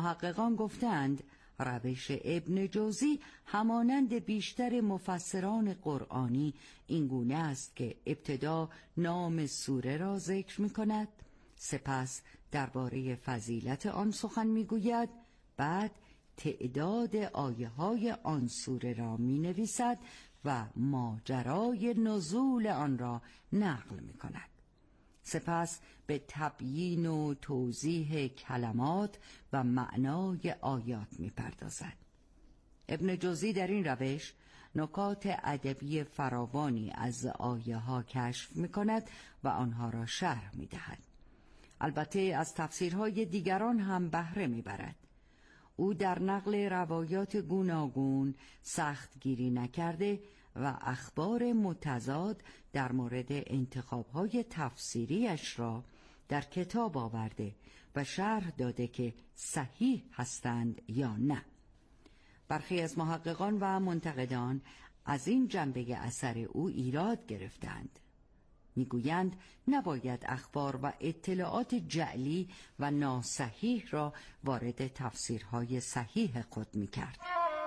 محققان گفتند روش ابن جوزی همانند بیشتر مفسران قرآنی اینگونه است که ابتدا نام سوره را ذکر می کند، سپس درباره فضیلت آن سخن می گوید، بعد تعداد آیه های آن سوره را می نویسد و ماجرای نزول آن را نقل می کند. سپس به تبیین و توضیح کلمات و معنای آیات می پردازد. ابن جوزی در این روش نکات ادبی فراوانی از آیه ها کشف می کند و آنها را شرح می دهد. البته از تفسیرهای دیگران هم بهره می برد. او در نقل روایات گوناگون سخت گیری نکرده و اخبار متضاد در مورد انتخاب‌های تفسیریش را در کتاب آورده و شرح داده که صحیح هستند یا نه. برخی از محققان و منتقدان از این جنبه اثر او ایراد گرفتند. میگویند نباید اخبار و اطلاعات جعلی و ناصحیح را وارد تفسیرهای صحیح خود میکرد.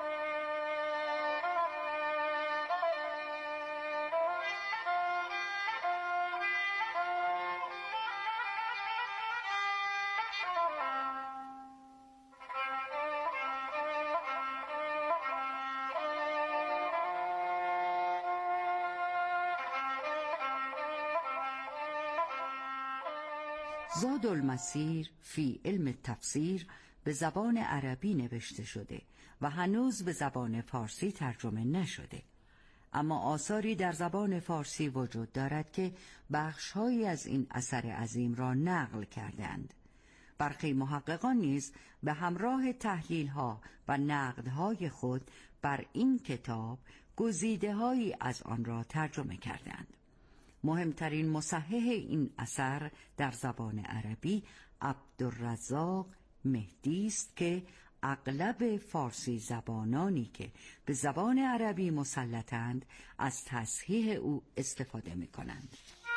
زادالمسیر فی علم التفسیر به زبان عربی نوشته شده و هنوز به زبان فارسی ترجمه نشده، اما آثاری در زبان فارسی وجود دارد که بخش‌هایی از این اثر عظیم را نقل کردند. برخی محققان نیز به همراه تحلیل‌ها و نقدهای خود بر این کتاب گزیده‌هایی از آن را ترجمه کردند. مهمترین مصحح این اثر در زبان عربی عبدالرزاق مهدی است که اغلب فارسی زبانانی که به زبان عربی مسلطند از تصحیح او استفاده می کنند.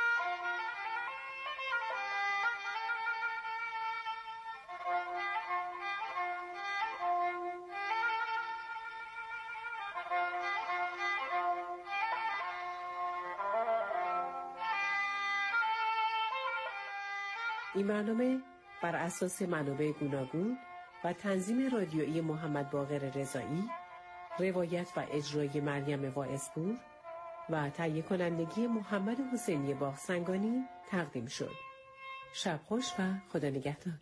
این برنامه بر اساس منابع گوناگون و تنظیم رادیویی محمد باقر رضایی، روایت و اجرای مریم واعظپور و تهیه کنندگی محمد حسینی باغسنگانی تقدیم شد. شب خوش و خدا نگهدار.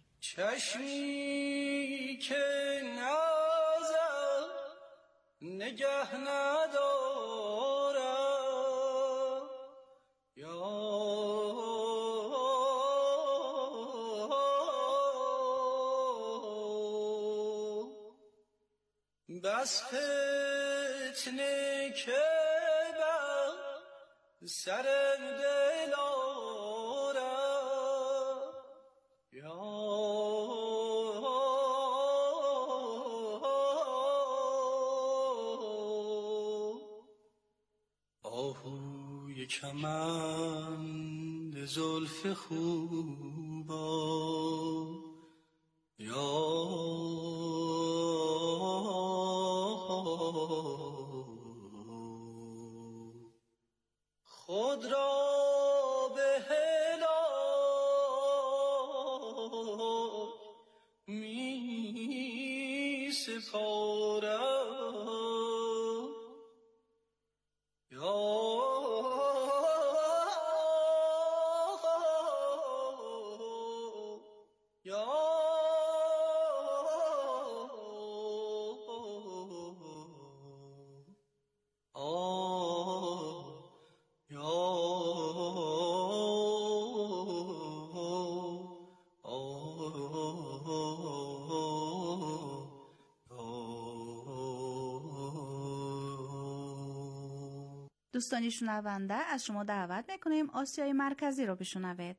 چشمی که نازم نگه ندارم یا بس فتنه که بر سر دل آرم یا آهوی کمند زلف خوبا یا خود را به هلاک می سپارم یا دوستانی شنونده، از شما دعوت میکنیم آسیای مرکزی رو بشنوید.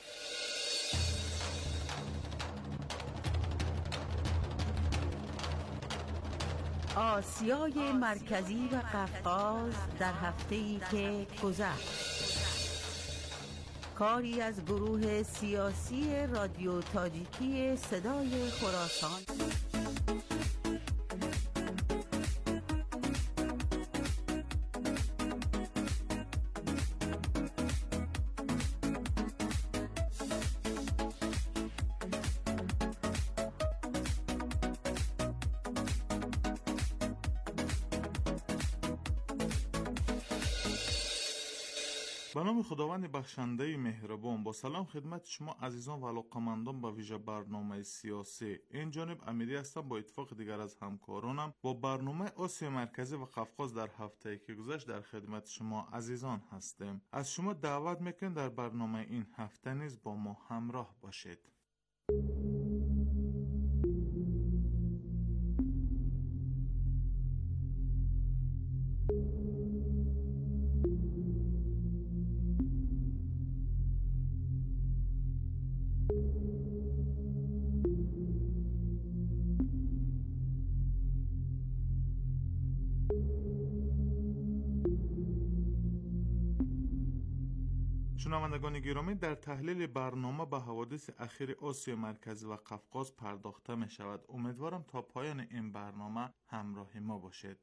آسیای مرکزی و قفقاز در هفته‌ای که گذشت. کاری از گروه سیاسی رادیو تاجیکی صدای خراسان. به نام خداوند بخشنده مهربان، با سلام خدمت شما عزیزان و علاقه‌مندان به ویژه برنامه سیاسی. این جانب امیری هستم با اتفاق دیگر از همکارانم با برنامه آسیا مرکزی و قفقاز در هفته که گذشت در خدمت شما عزیزان هستیم. از شما دعوت میکنم در برنامه این هفته نیز با ما همراه باشید. شنوندگان گرامی، در تحلیل برنامه به حوادث اخیر آسیا مرکزی و قفقاز پرداخته می شود. امیدوارم تا پایان این برنامه همراه ما باشید.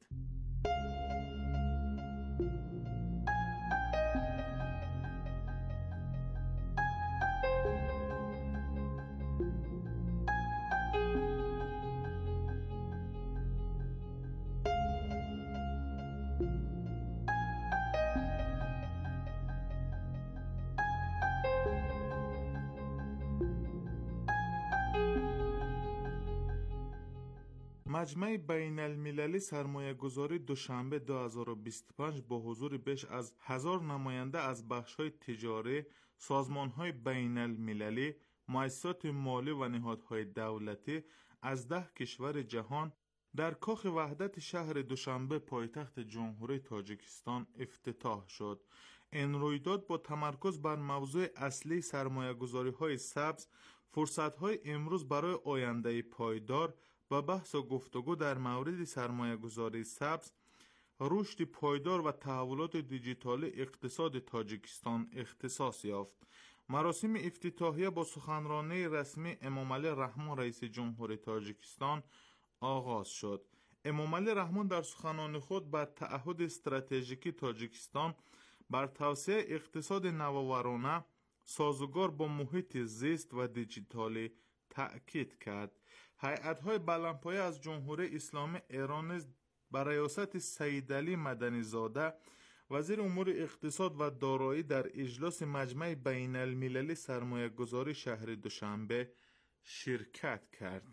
مجمع بین المللی سرمایه گذاری دوشنبه 2025 با حضور بیش از 1000 نماینده از بخش‌های تجاری، سازمان‌های بین المللی، مؤسسات مالی و نهادهای دولتی از 10 کشور جهان در کاخ وحدت شهر دوشنبه پایتخت جمهوری تاجیکستان افتتاح شد. این رویداد با تمرکز بر موضوع اصلی سرمایه‌گذاری‌های سبز، فرصت‌های امروز برای آینده پایدار و بحث و گفتگو در مورد سرمایه‌گذاری سبز، رشد پایدار و تحولات دیجیتالی اقتصاد تاجیکستان اختصاص یافت. مراسم افتتاحیه با سخنرانی رسمی امامعلی رحمان رئیس جمهوری تاجیکستان آغاز شد. امامعلی رحمان در سخنان خود بر تعهد استراتژیکی تاجیکستان بر توسعه اقتصاد نوآورانه سازگار با محیط زیست و دیجیتالی تأکید کرد. هیئت‌های بلندپایه از جمهوری اسلامی ایران بر ریاست سید علی مدنی زاده وزیر امور اقتصاد و دارایی در اجلاس مجمع بین المللی سرمایه گذاری شهر دوشنبه شرکت کرد.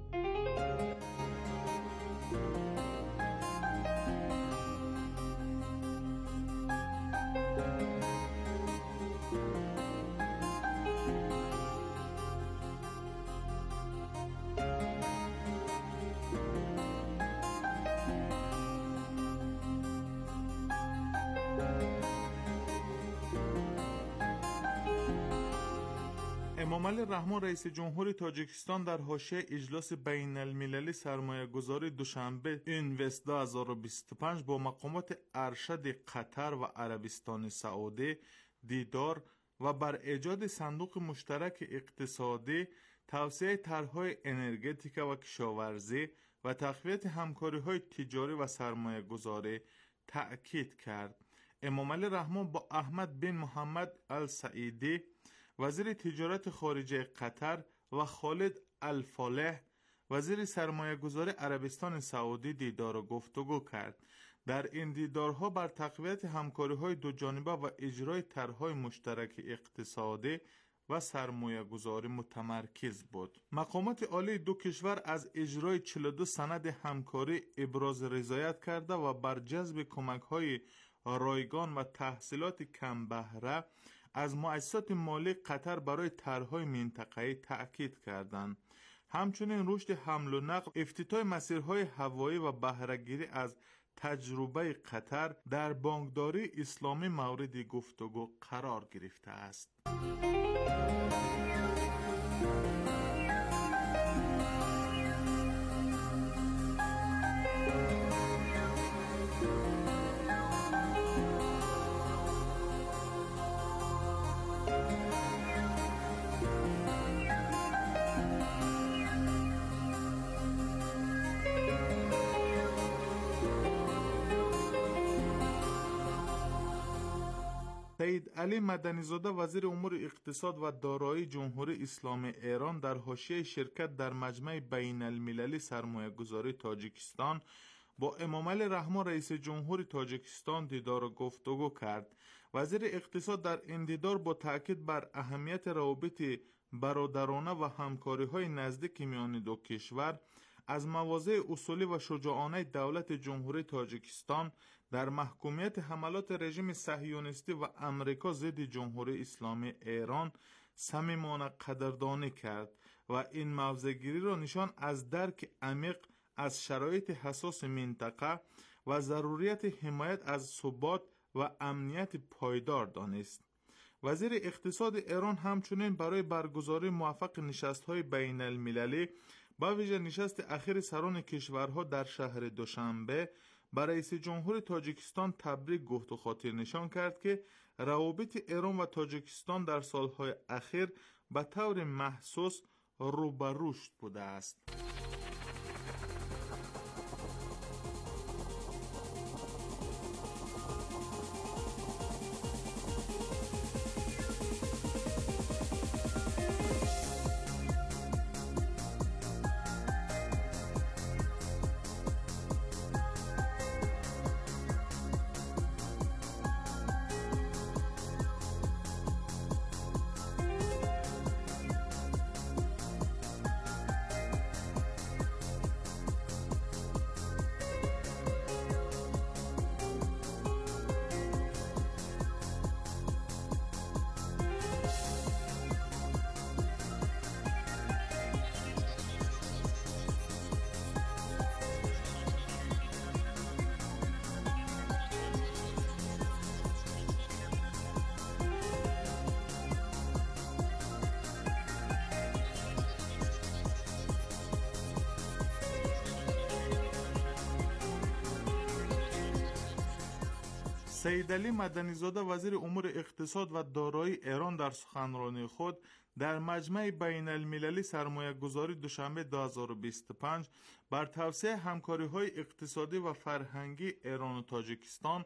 امامعلی رحمان رئیس جمهوری تاجیکستان در حاشیه اجلاس بین المللی سرمایه گذاری دوشنبه اینوست 2025 با مقامات ارشد قطر و عربستان سعودی دیدار و بر ایجاد صندوق مشترک اقتصادی، توسعه طرح‌های انرژتیک و کشاورزی و تقویت همکاری‌های تجاری و سرمایه گذاری تأکید کرد. امامعلی رحمان با احمد بن محمد السعیدی وزیر تجارت خارجه قطر و خالد الفالح وزیر سرمایه گذاری عربستان سعودی دیدار و گفتگو کرد. در این دیدارها بر تقویت همکاری‌های دوجانبه و اجرای طرح‌های مشترک اقتصادی و سرمایه گذاری متمرکز بود. مقامات عالی دو کشور از اجرای 42 سند همکاری ابراز رضایت کرده و بر جذب کمک‌های رایگان و تحصیلات کم بهره از مؤسسات مالی قطر برای طرح‌های منطقه‌ای تأکید کردند. همچنین رشد حمل و نقل، افتتاح مسیرهای هوایی و بهره‌گیری از تجربه قطر در بانکداری اسلامی مورد گفتگو قرار گرفته است. سید علی مدنیزاده وزیر امور اقتصاد و دارایی جمهوری اسلامی ایران در حاشیه شرکت در مجمع بین المللی سرمایه گذاری تاجیکستان با امامعلی رحمان رئیس جمهور تاجیکستان دیدار و گفتگو کرد. وزیر اقتصاد در این دیدار با تاکید بر اهمیت روابط برادرانه و همکاری‌های نزدیک میان دو کشور از مواضع اصولی و شجاعانه دولت جمهوری تاجیکستان در محکومیت حملات رژیم صهیونیستی و امریکا ضد جمهوری اسلامی ایران صمیمانه قدردانی کرد و این موضع‌گیری را نشان از درک عمیق از شرایط حساس منطقه و ضروریت حمایت از ثبات و امنیت پایدار دانست. وزیر اقتصاد ایران همچنین برای برگزاری موفق نشست‌های بین المللی با ویژه نشست اخیر سران کشورها در شهر دوشنبه با رئیس جمهور تاجیکستان تبریک گفت و خاطر نشان کرد که روابط ایران و تاجیکستان در سالهای اخیر به طور محسوس رو به رشد بوده است. سید علی مدنیزاده وزیر امور اقتصاد و دارایی ایران در سخنرانی خود در مجمع بین المللی سرمایه گذاری دوشنبه 2025 بر توسعه همکاری‌های اقتصادی و فرهنگی ایران و تاجیکستان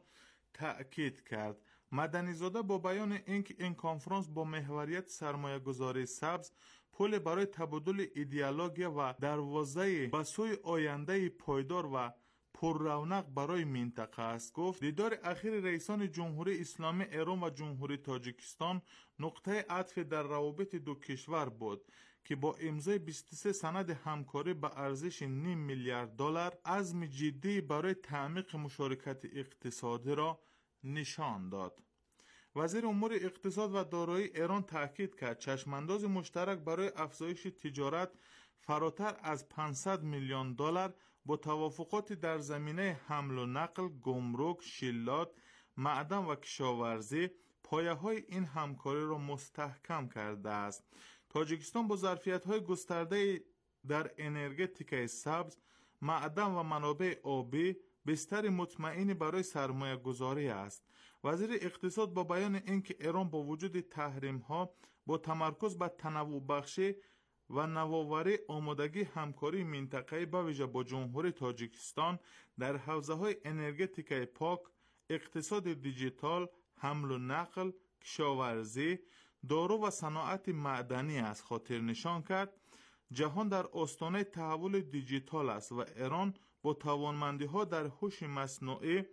تأکید کرد. مدنیزاده با بیان اینکه این کنفرانس با محوریت سرمایه گذاری سبز پل برای تبادل ایدئولوژی و دروازه به سوی آینده پایدار و پر رونق برای منطقه است. گفت دیدار اخیر رئیسان جمهوری اسلامی ایران و جمهوری تاجیکستان نقطه عطف در روابط دو کشور بود که با امضای 23 سند همکاری به ارزش $0.5 میلیارد عزم جدی برای تعمیق مشارکت اقتصادی را نشان داد. وزیر امور اقتصاد و دارایی ایران تاکید کرد چشمانداز مشترک برای افزایش تجارت فراتر از $500 میلیون با توافقات در زمینه حمل و نقل، گمرک، شیلات، معدن و کشاورزی پایه‌های این همکاری را مستحکم کرده است. تاجیکستان با ظرفیت‌های گسترده در انرژتیک سبز، معدن و منابع آبی بستر مطمئنی برای سرمایه گذاری است. وزیر اقتصاد با بیان اینکه ایران با وجود تحریم‌ها با تمرکز بر تنوع بخشی و نوآوری آمادگی همکاری منطقه‌ای به ویژه با جمهوری تاجیکستان در حوزه‌های انرژتیک پاک، اقتصاد دیجیتال، حمل و نقل، کشاورزی، دارو و صنایع معدنی است خاطر نشان کرد جهان در آستانه تحول دیجیتال است و ایران با توانمندی‌ها در هوش مصنوعی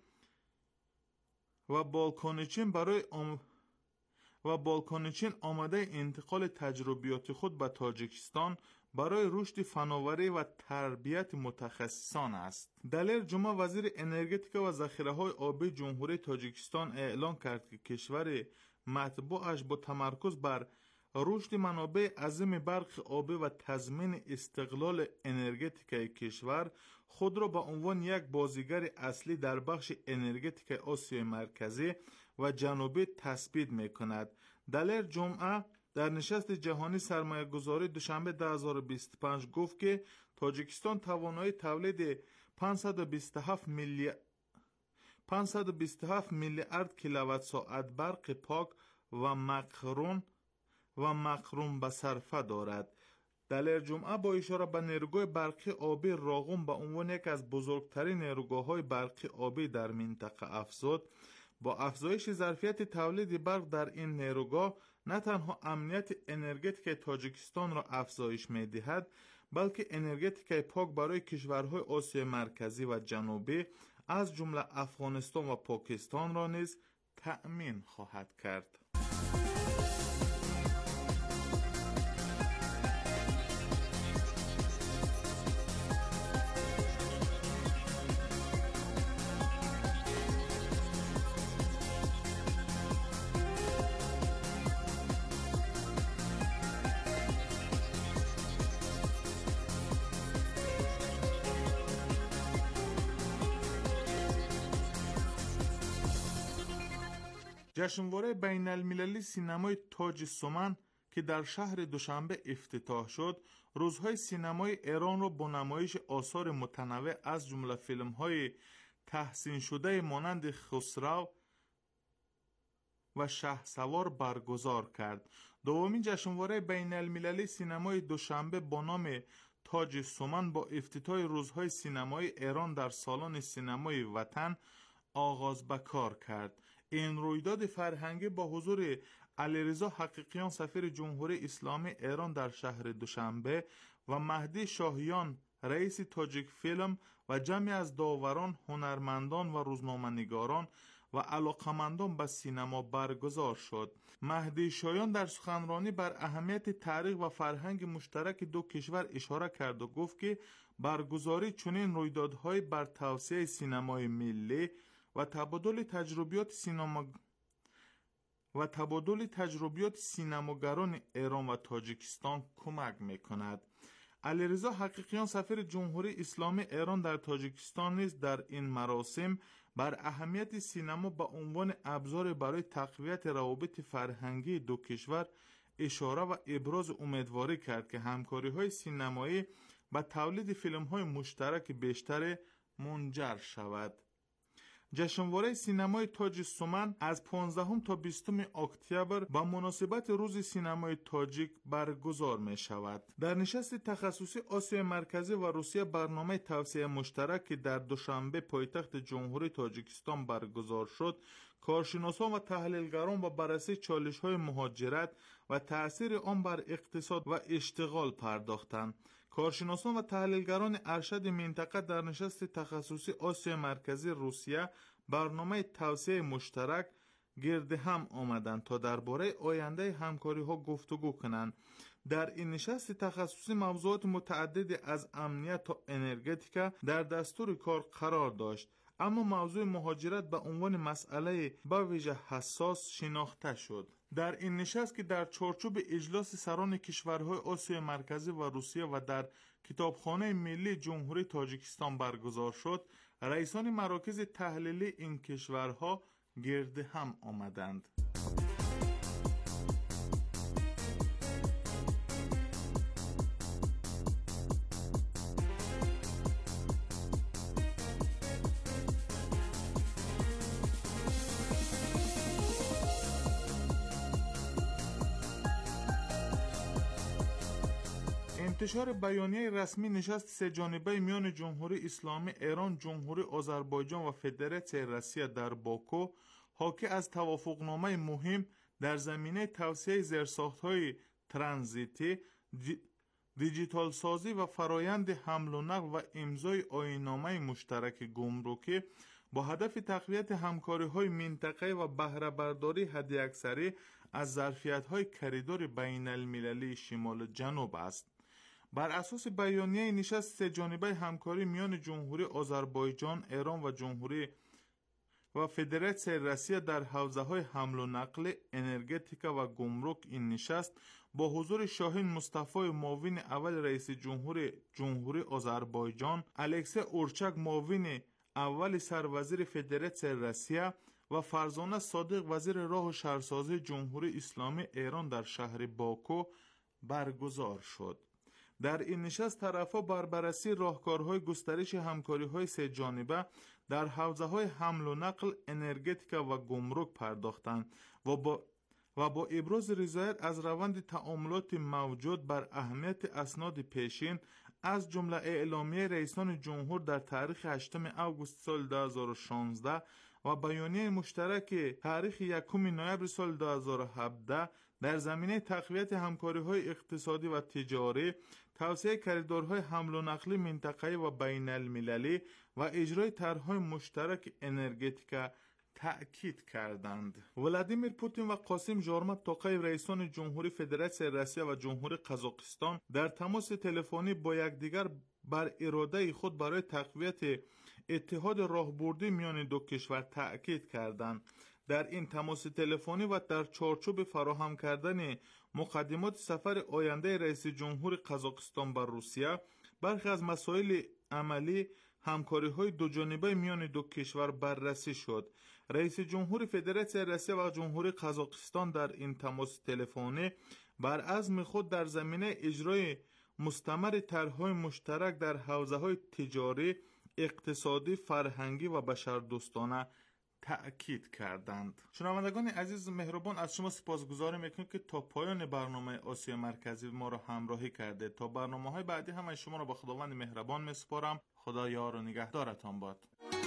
و بالکانچین آماده انتقال تجربیات خود به تاجیکستان برای رشد فناوری و تربیت متخصصان است. دلیر جمعه وزیر انرژتیک و ذخیره‌های آبی جمهوری تاجیکستان اعلام کرد که کشور مطبوعش با تمرکز بر رشد منابع عظیم برق آبی و تضمین استقلال انرژتیک کشور خود را به عنوان یک بازیگر اصلی در بخش انرژتیک آسیای مرکزی و جنوبی تثبیت می‌کند. دلیر جمعه در نشست جهانی سرمایه گذاری دوشنبه 2025 گفت که تاجیکستان توانایی تولید 527 میلیارد کیلووات ساعت برق پاک و مقرون به صرفه دارد. دلیر جمعه با اشاره به نیروگاه برقی آبی راغون به عنوان یک از بزرگترین نیروگاه‌های برقی آبی در منطقه افزود با افزایش ظرفیت تولید برق در این نیروگاه نه تنها امنیت انرژتیک تاجیکستان را افزایش می‌دهد، بلکه انرژتیک پاک برای کشورهای آسیای مرکزی و جنوبی از جمله افغانستان و پاکستان را نیز تأمین خواهد کرد. جشنواره بین المللی سینمای تاج سمن که در شهر دوشنبه افتتاح شد، روزهای سینمای ایران را با نمایش آثار متنوع از جمله فیلم‌های تحسین شده مانند خسرو و شهسوار برگزار کرد. دومین جشنواره بین المللی سینمای دوشنبه با نام تاج سمن با افتتاح روزهای سینمای ایران در سالن سینمای وطن آغاز به کار کرد. این رویداد فرهنگی با حضور علیرضا حقیقیان سفیر جمهوری اسلامی ایران در شهر دوشنبه و مهدی شاهیان رئیس تاجیک فیلم و جمعی از داوران، هنرمندان و روزنامه‌نگاران و علاقمندان به سینما برگزار شد. مهدی شاهیان در سخنرانی بر اهمیت تاریخ و فرهنگ مشترک دو کشور اشاره کرد و گفت که برگزاری چنین رویدادهای بر توسعه سینمای ملی و تبادل تجربیات سینماگران ایران و تاجیکستان کمک میکند. علیرضا حقیقیان سفیر جمهوری اسلامی ایران در تاجیکستان نیز در این مراسم بر اهمیت سینما به عنوان ابزار برای تقویت روابط فرهنگی دو کشور اشاره و ابراز امیدواری کرد که همکاری‌های سینمایی به تولید فیلم‌های مشترک بیشتر منجر شود. جشنواره سینمای تاج سمن از 15 تا 20 اکتبر با مناسبت روز سینمای تاجیک برگزار می شود. در نشست تخصصی آسیای مرکزی و روسیه برنامه توسعه مشترک که در دوشنبه پایتخت جمهوری تاجیکستان برگزار شد، کارشناسان و تحلیلگران با بررسی چالش‌های مهاجرت و تأثیر آن بر اقتصاد و اشتغال پرداختند. کارشناسان و تحلیلگران ارشد منطقه در نشست تخصصی آسیای مرکزی روسیه برنامه توسعه مشترک گرد هم آمدند تا درباره آینده همکاری ها گفتگو کنند. در این نشست تخصصی موضوعات متعددی از امنیت تا انرژتیک در دستور کار قرار داشت، اما موضوع مهاجرت به عنوان مسئله به ویژه حساس شناخته شد. در این نشست که در چارچوب اجلاس سران کشورهای آسیای مرکزی و روسیه و در کتابخانه ملی جمهوری تاجیکستان برگزار شد، رئیسان مراکز تحلیلی این کشورها گرد هم آمدند. انتشار بیانیه رسمی نشست سه‌جانبه میان جمهوری اسلامی ایران، جمهوری آذربایجان و فدراسیون روسیه در باکو حاکی از توافقنامه مهم در زمینه توسعه زیرساخت‌های ترانزیتی، دیجیتال سازی و فرایند حمل و نقل و امضای آیین‌نامه مشترک گمرکی با هدف تقویت همکاری‌های منطقه‌ای و بهره برداری حداکثری از ظرفیت‌های کریدور بین المللی شمال جنوب است. بر اساس بیانیه نشست سه‌جانبه همکاری میان جمهوری آذربایجان، ایران و جمهوری و فدراسیون روسیه در حوزه‌های حمل و نقل، انرژتیک و گمرک، این نشست با حضور شاهین مصطفی معاون اول رئیس جمهوری آذربایجان، الکسی اورچاک معاون اول سروزیر فدراسیون روسیه و فرزانه صادق وزیر راه و شهرسازی جمهوری اسلامی ایران در شهر باکو برگزار شد. در این نشست طرف‌ها بر بررسی راهکارهای گسترش همکاری‌های سه‌جانبه در حوزه‌های حمل و نقل، انرژتیک و گمرک پرداختند و با ابراز رضایت از روند تعاملات موجود بر اهمیت اسناد پیشین از جمله اعلامیه رئیسان جمهور در تاریخ 8 آگوست سال 2016 و بیانیه مشترک تاریخ 1 نوامبر سال 2017 در زمینه تقویت همکاری‌های اقتصادی و تجاری، توسعه کریدورهای حمل و نقل منطقه‌ای و بین المللی و اجرای طرح‌های مشترک انرژتیکا تأکید کردند. ولادیمیر پوتین و قاسم ژارمات توقیب رئیسان جمهوری فدراسیون روسیه و جمهوری قزاقستان در تماس تلفنی با یکدیگر بر اراده خود برای تقویت اتحاد راهبردی میان دو کشور تأکید کردند. در این تماس تلفنی و در چارچوب فراهم کردن مقدمات سفر آینده رئیس جمهور قزاقستان بر روسیه، برخی از مسائل عملی همکاری‌های دوجانبه میان دو کشور بررسی شد. رئیس جمهور فدراسیون روسیه و جمهوری قزاقستان در این تماس تلفنی بر عزم خود در زمینه اجرای مستمر طرح‌های مشترک در حوزه‌های تجاری، اقتصادی، فرهنگی و بشردوستانه تأکید کردند. شنوندگان عزیز مهربان، از شما سپاسگزارم میکنم که تا پایان برنامه آسیا مرکزی ما را همراهی کرده. تا برنامه‌های بعدی هم شما را به خداوند مهربان میسپارم. خدا یار و نگهدارتان باد.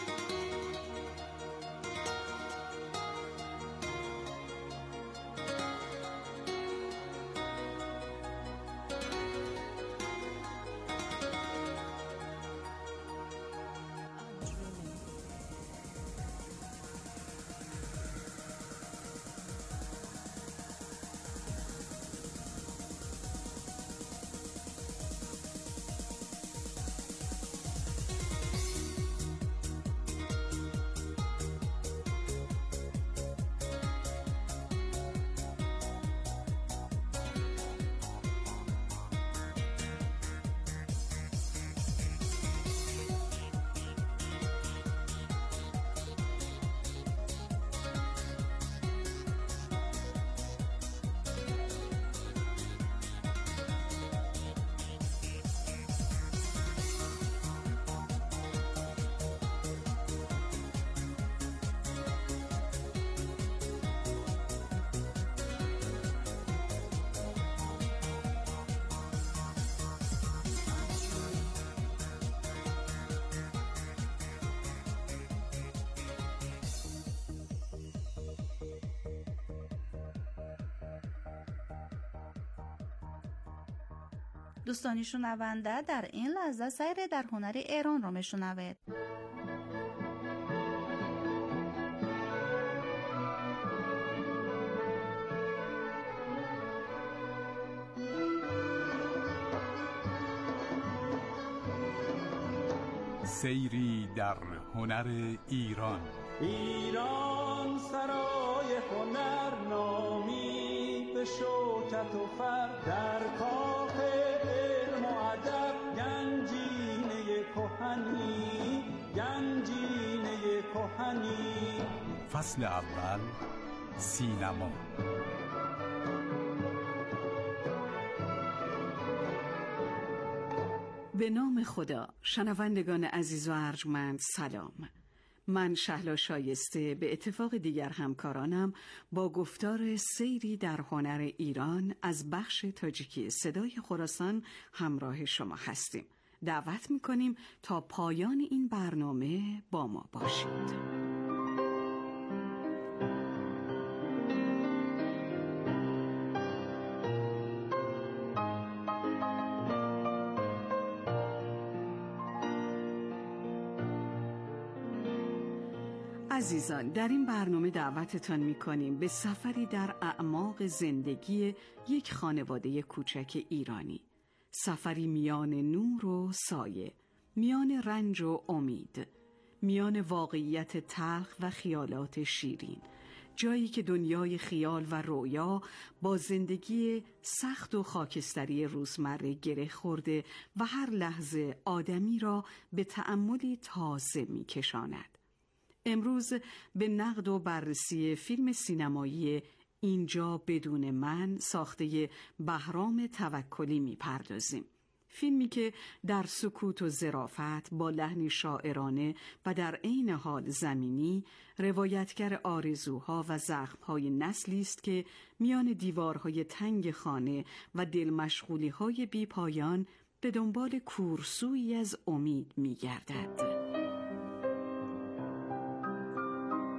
دوستانی شنونده، در این لحظه سیر در هنر ایران را میشنوید. سیری در هنر ایران. ایران سرای هنر نامی، به شوکت و فر در کاخ علم و ادب، گنجینه کهنی، گنجینه کهنی. فصل اول، سینما. به نام خدا. شنوندگان عزیز و ارجمند سلام. من شهلا شایسته به اتفاق دیگر همکارانم با گفتار سیری در هنر ایران از بخش تاجیکی صدای خراسان همراه شما هستیم. دعوت می‌کنیم تا پایان این برنامه با ما باشید. عزیزان، در این برنامه دعوتتان می‌کنیم به سفری در اعماق زندگی یک خانواده کوچک ایرانی. سفری میان نور و سایه، میان رنج و امید، میان واقعیت تلخ و خیالات شیرین. جایی که دنیای خیال و رویا با زندگی سخت و خاکستری روزمره گره خورده و هر لحظه آدمی را به تأملی تازه می‌کشاند. امروز به نقد و بررسی فیلم سینمایی اینجا بدون من ساخته بهرام توکلی می‌پردازیم. فیلمی که در سکوت و ظرافت با لحنی شاعرانه و در عین حال زمینی روایتگر آرزوها و زخم‌های نسلی است که میان دیوارهای تنگ خانه و دلمشغولی‌های بی‌پایان به دنبال کورسویی از امید می‌گردد.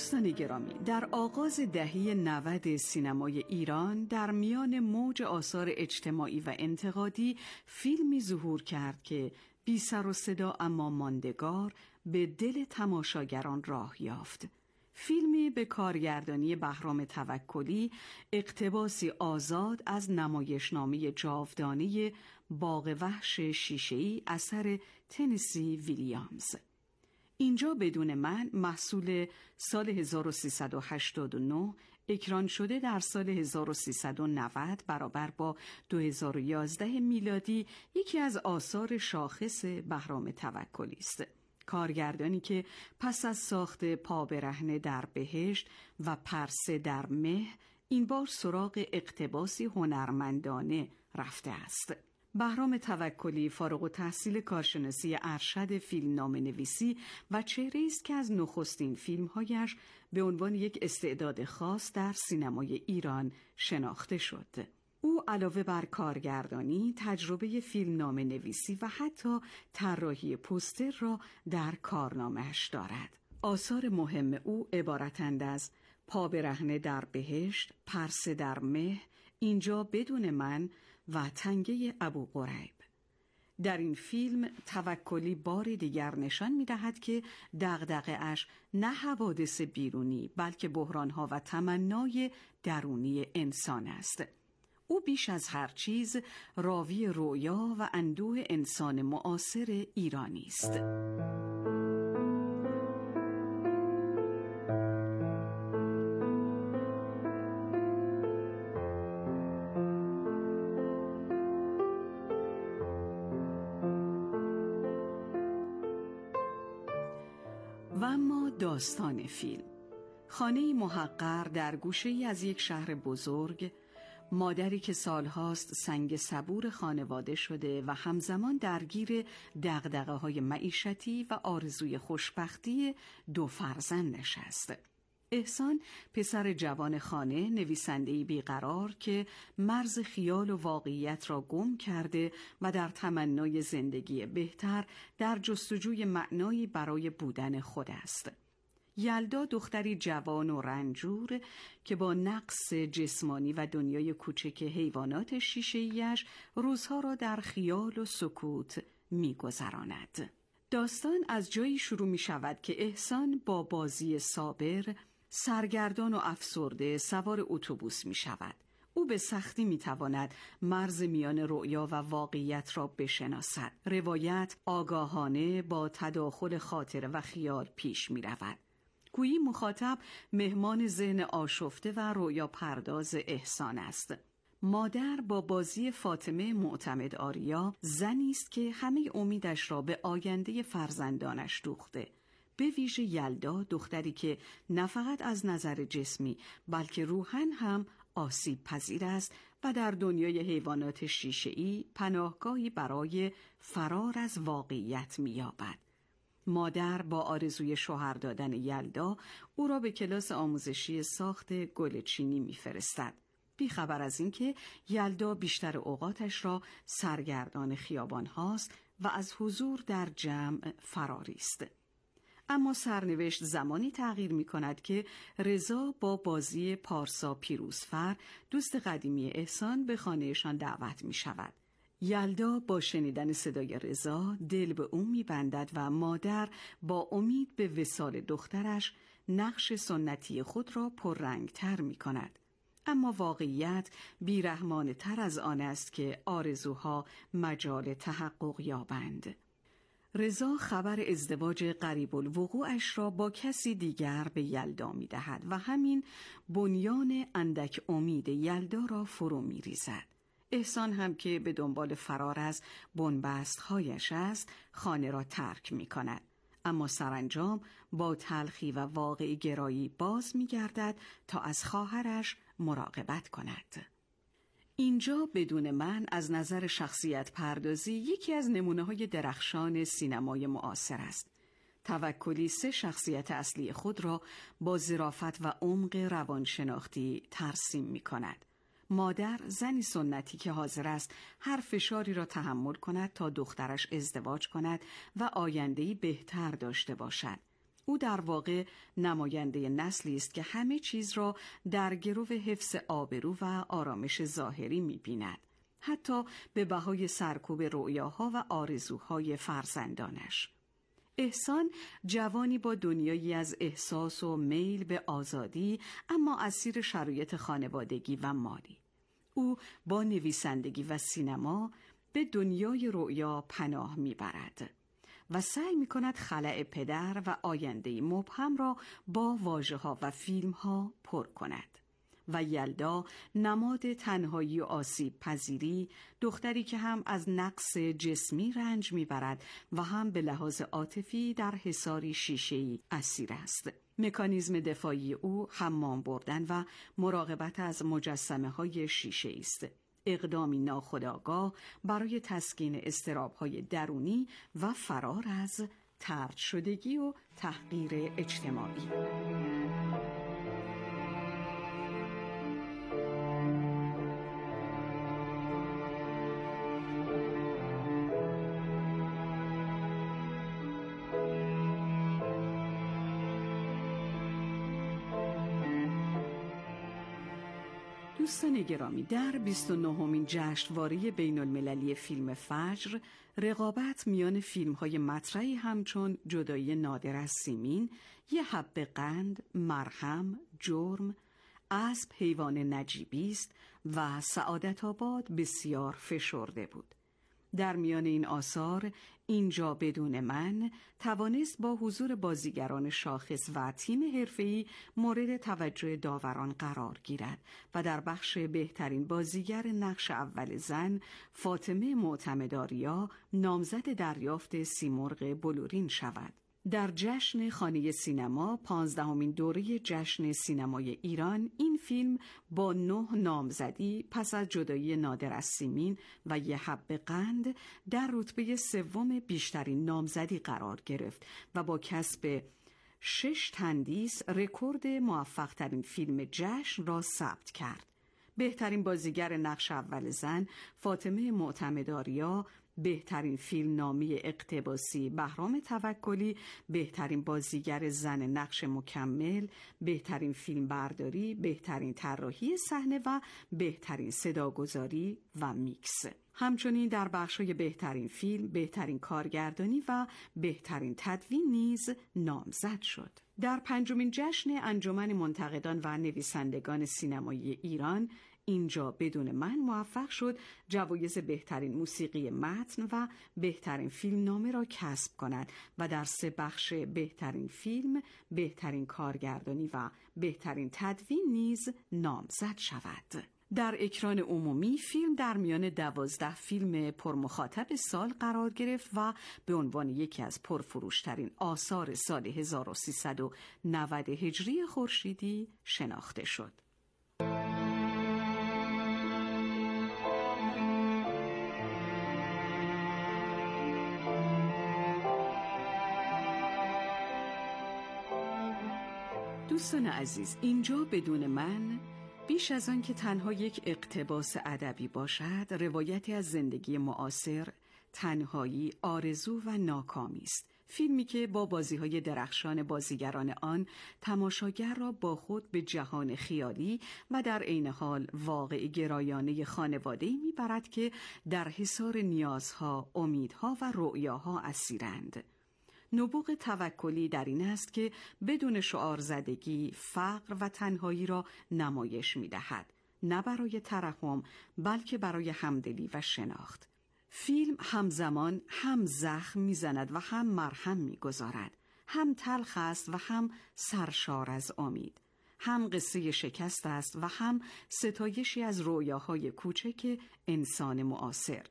دوستان گرامی، در آغاز دهه 90 سینمای ایران در میان موج آثار اجتماعی و انتقادی فیلمی ظهور کرد که بی سر و صدا اما ماندگار به دل تماشاگران راه یافت. فیلمی به کارگردانی بهرام توکلی، اقتباسی آزاد از نمایشنامه جاودانه باغ وحش شیشه‌ای اثر تنسی ویلیامز. اینجا بدون من محصول سال 1389 اکران شده در سال 1390 برابر با 2011 میلادی یکی از آثار شاخص بهرام توکلی است. کارگردانی که پس از ساخت پا برهنه در بهشت و پرسه در مه این بار سراغ اقتباسی هنرمندانه رفته است. بهرام توکلی فارغ التحصیل کارشناسی ارشد فیلمنامه نویسی و چهره‌ای است که از نخستین فیلم‌هایش به عنوان یک استعداد خاص در سینمای ایران شناخته شد. او علاوه بر کارگردانی، تجربه فیلمنامه نویسی و حتی طراحی پوستر را در کارنامه‌اش دارد. آثار مهم او عبارتند از پا برهنه در بهشت، پرسه در مه، اینجا بدون من و تنگه ابو قریب. در این فیلم توکلی بار دیگر نشان می‌دهد که دغدغه‌اش نه حوادث بیرونی بلکه بحران‌ها و تمنای درونی انسان است. او بیش از هر چیز راوی رویا و اندوه انسان معاصر ایرانی است. و اما داستان فیلم. خانه‌ای محقر در گوشه‌ای از یک شهر بزرگ، مادری که سالهاست سنگ صبور خانواده شده و همزمان درگیر دغدغه‌های معیشتی و آرزوی خوشبختی دو فرزندش است. احسان، پسر جوان خانه، نویسنده‌ای بیقرار که مرز خیال و واقعیت را گم کرده و در تمنای زندگی بهتر در جستجوی معنایی برای بودن خود است. یلدا، دختری جوان و رنجور که با نقص جسمانی و دنیای کوچک حیوانات شیشه‌ایش روزها را در خیال و سکوت می‌گذراند. داستان از جایی شروع می‌شود که احسان با بازی صابر، سرگردان و افسرده سوار اتوبوس می‌شود. او به سختی می‌تواند مرز میان رؤیا و واقعیت را بشناسد. روایت آگاهانه با تداخل خاطره و خیال پیش می‌رود. گویی مخاطب مهمان ذهن آشفته و رویا پرداز احسان است. مادر با بازی فاطمه معتمد آریا زنی است که همه امیدش را به آینده فرزندانش دوخته. به ویژه یلدا، دختری که نه فقط از نظر جسمی بلکه روحاً هم آسیب پذیر است و در دنیای حیوانات شیشه‌ای پناهگاهی برای فرار از واقعیت می‌یابد. مادر با آرزوی شوهر دادن یلدا او را به کلاس آموزشی ساخت گل چینی می‌فرستد، بیخبر از اینکه یلدا بیشتر اوقاتش را سرگردان خیابان هاست و از حضور در جمع فراری است. اما سرنوشت زمانی تغییر می کند که رضا با بازی پارسا پیروزفر، دوست قدیمی احسان، به خانهشان دعوت می شود. یلدا با شنیدن صدای رضا دل به او می بندد و مادر با امید به وصال دخترش نقش سنتی خود را پررنگتر می کند. اما واقعیت بیرحمانه تر از آن است که آرزوها مجال تحقق یابند. رضا خبر ازدواج قریب الوقوعش را با کسی دیگر به یلدا می دهد و همین بنیان اندک امید یلدا را فرو می ریزد. احسان هم که به دنبال فرار از بنبست‌هایش است، خانه را ترک می کند. اما سرانجام با تلخی و واقع گرایی باز می گردد تا از خواهرش مراقبت کند. اینجا بدون من از نظر شخصیت پردازی یکی از نمونه‌های درخشان سینمای معاصر است. توکلی 3 شخصیت اصلی خود را با ظرافت و عمق روانشناختی ترسیم می کند. مادر، زنی سنتی که حاضر است هر فشاری را تحمل کند تا دخترش ازدواج کند و آینده‌ای بهتر داشته باشد. او در واقع نماینده نسلی است که همه چیز را در گرو حفظ آبرو و آرامش ظاهری می‌بیند، حتی به بهای سرکوب رؤیاها و آرزوهای فرزندانش. احسان جوانی با دنیایی از احساس و میل به آزادی، اما اسیر شرایط خانوادگی و مالی. او با نویسندگی و سینما به دنیای رؤیا پناه میبرد و سعی میکند خلأ پدر و آینده‌ای مبهم را با واژه‌ها و فیلم‌ها پر کند. و یلدا نماد تنهایی و آسیب پذیری، دختری که هم از نقص جسمی رنج میبرد و هم به لحاظ عاطفی در حصاری شیشه‌ای اسیر است. مکانیزم دفاعی او حمام بردن و مراقبت از مجسمه‌های شیشه‌ای است. اقدامی ناخودآگاه برای تسکین اضطراب‌های درونی و فرار از طرد شدگی و تحقیر اجتماعی. دوستان گرامی، در 29مین جشنواره بین‌المللی فیلم فجر، رقابت میان فیلم‌های مطرحی همچون جدایی نادر از سیمین، یه حبه قند، مرهم، جرم، اسب حیوان نجیبی است و سعادت آباد بسیار فشرده بود. در میان این آثار اینجا بدون من توانست با حضور بازیگران شاخص و تیم حرفه‌ای مورد توجه داوران قرار گیرد و در بخش بهترین بازیگر نقش اول زن فاطمه معتمدآریا نامزد دریافت سیمرغ بلورین شود. در جشن خانه سینما 15مین دوره جشن سینمای ایران این فیلم با 9 نامزدی پس از جدایی نادر از سیمین و یه حبه قند در رتبه 3 بیشترین نامزدی قرار گرفت و با کسب 6 تندیس رکورد موفق ترین فیلم جشن را ثبت کرد. بهترین بازیگر نقش اول زن فاطمه معتمدآریا، بهترین فیلم نامی اقتباسی بهرام توکلی، بهترین بازیگر زن نقش مکمل، بهترین فیلم برداری، بهترین طراحی صحنه و بهترین صداگذاری و میکس. همچنین در بخش‌های بهترین فیلم، بهترین کارگردانی و بهترین تدوین نیز نامزد شد. در 5مین جشن انجمن منتقدان و نویسندگان سینمایی ایران اینجا بدون من موفق شد جوایز بهترین موسیقی متن و بهترین فیلم نامه را کسب کند و در 3 بخش بهترین فیلم، بهترین کارگردانی و بهترین تدوین نیز نامزد شود. در اکران عمومی فیلم در میان 12 فیلم پرمخاطب سال قرار گرفت و به عنوان یکی از پرفروشترین آثار سال 1390 هجری خورشیدی شناخته شد. دوستان عزیز، اینجا بدون من بیش از آن که تنها یک اقتباس ادبی باشد، روایتی از زندگی معاصر، تنهایی، آرزو و ناکامی است. فیلمی که با بازی‌های درخشان بازیگران آن تماشاگر را با خود به جهان خیالی و در عین حال واقعی گرایانه خانواده‌ای می‌برد که در حصار نیازها، امیدها و رؤیاها اسیرند. نبوغ توکلی در این است که بدون شعار زدگی فقر و تنهایی را نمایش می‌دهد، نه برای ترحم بلکه برای همدلی و شناخت. فیلم همزمان هم زخم می‌زند و هم مرهم می‌گذارد، هم تلخ است و هم سرشار از امید، هم قصه شکست است و هم ستایشی از رویاهای کوچک انسان معاصر.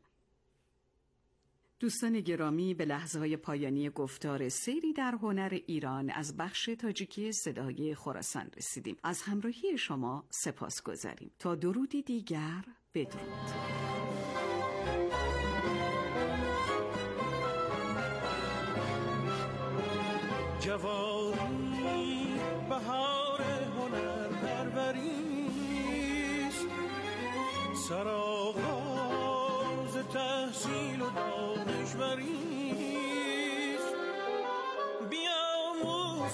دوستان گرامی، به لحظه‌های پایانی گفتار سیری در هنر ایران از بخش تاجیکی صدای خراسان رسیدیم. از همراهی شما سپاسگزاریم. تا درودی دیگر، بدرود. جوانی بهار هنر پروریست، سرآغاز تحصیل و دانشوریست. بیاموز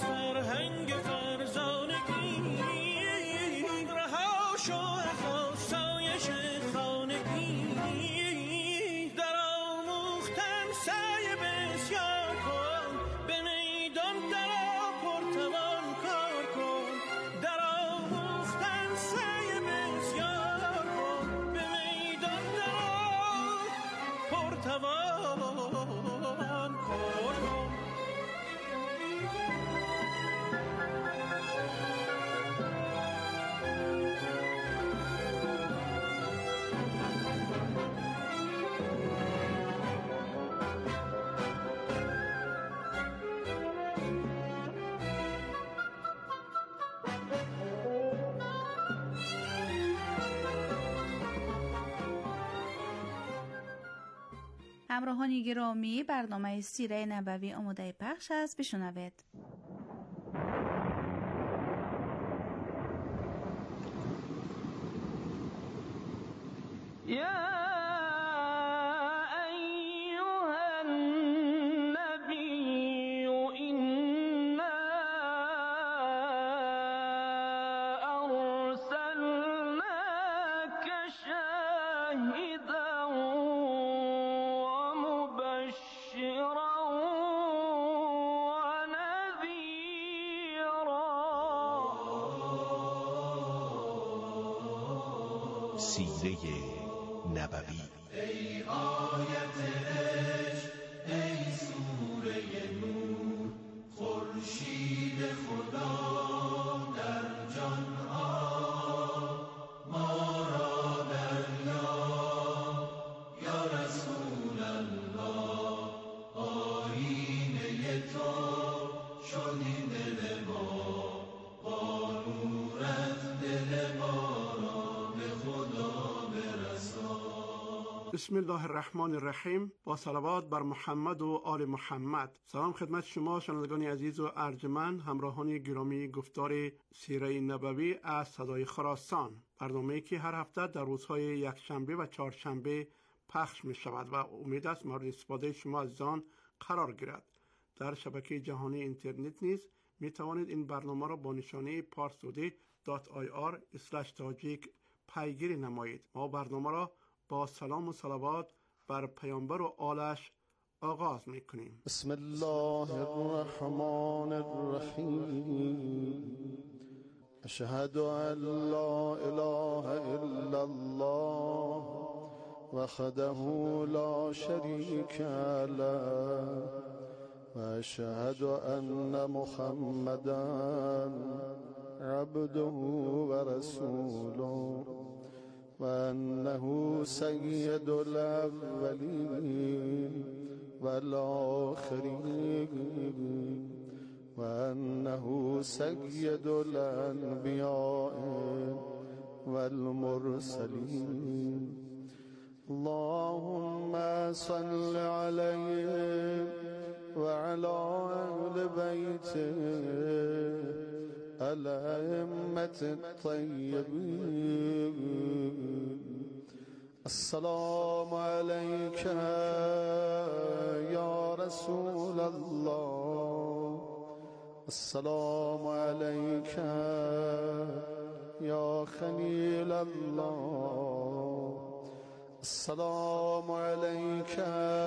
همراهان گرامی، برنامه سیره نبوی آماده پخش است، بشنوید. سیره نبوی. ای آیت عشق، ای سوره نور، خورشید خدا در جان ها، ما را دریا یا رسول الله، آیینه تو شد این دل ما، با نورت دل ما را به خدا برسان. بسم الله الرحمن الرحیم. با صلوات بر محمد و آل محمد. سلام خدمت شما شنوندگان عزیز و ارجمند، همراهان گرامی گفتار سیره نبوی از صدای خراسان، برنامه‌ای که هر هفته در روزهای یکشنبه و چهارشنبه پخش می شود و امید است مورد استفاده شما عزیزان قرار گیرد. در شبکه جهانی اینترنت نیز می توانید این برنامه را با نشانه parstoday.ir/tajik پیگیری نمایید. ما برنامه را با سلام و صلوات بر پیامبر و آلش آغاز می کنیم. بسم الله الرحمن الرحیم. اشهد ان لا اله الا الله وحده لا شریک له و اشهد ان محمدا عبده و رسوله و انه سید الاولین والآخرین و انه سید الانبیاء والمرسلین. اللهم صل علیه وعلى اهل بیته الائمة الطیبین. السلام علیک یا رسول الله. السلام علیک یا خلیل الله. السلام علیک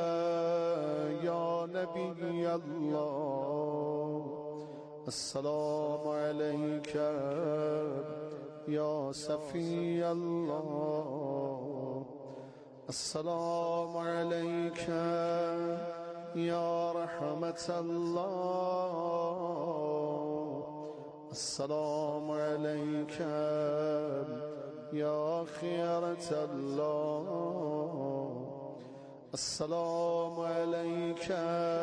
یا نبی الله. السلام علیک یا صفی الله. السلام علیک یا رحمت الله. السلام علیک یا خیرت الله. السلام علیک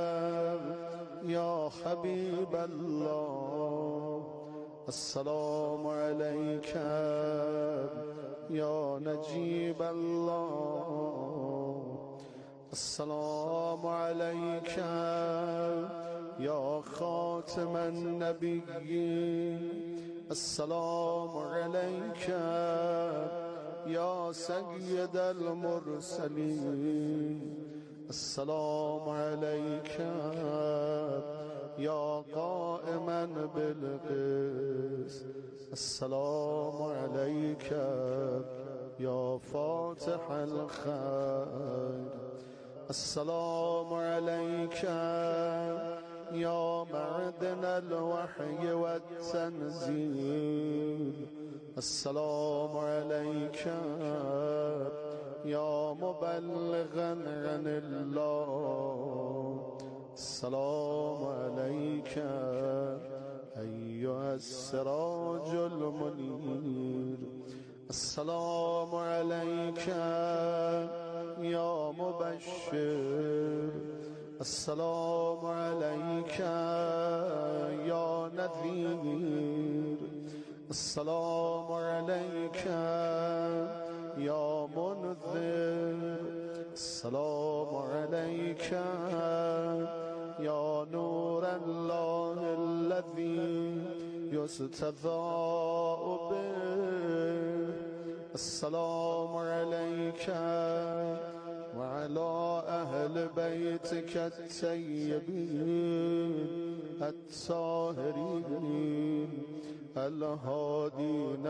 یا حبیب الله. السلام علیک یا نجیب الله. السلام علیک یا خاتم النبیین. السلام علیک یا سید المرسلین. السلام علیک یا قائما بالقسط. السلام علیک یا فاتح الخیر. السلام علیک یا معدن الوحی والتنزیل. السلام علیک یا مبلغا عن الله. السلام علیک ایها السراج المنیر. السلام علیک یا مبشر. السلام علیک یا نذیر. السلام علیک یا منذر. السلام علیک یا نور الله الذی یستضاء به السلام علیک و علی اهل بیتک الطیبین الطاهرین الهادین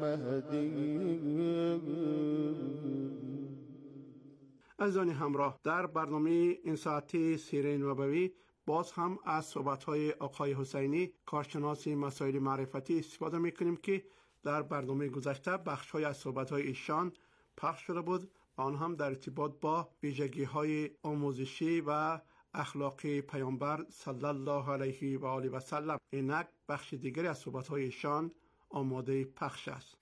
المهدیین. عزیزان همراه، در برنامه این ساعتی سیره نبوی باز هم از صحبت‌های آقای حسینی کارشناس مسائل معرفتی استفاده می‌کنیم که در برنامه گذشته بخش‌های از صحبت‌های ایشان پخش شده بود، آن هم در ارتباط با ویژگی‌های آموزشی و اخلاقی پیامبر صلی الله علیه و آله و سلم. اینک بخش دیگری از صحبت‌های ایشان آماده پخش است.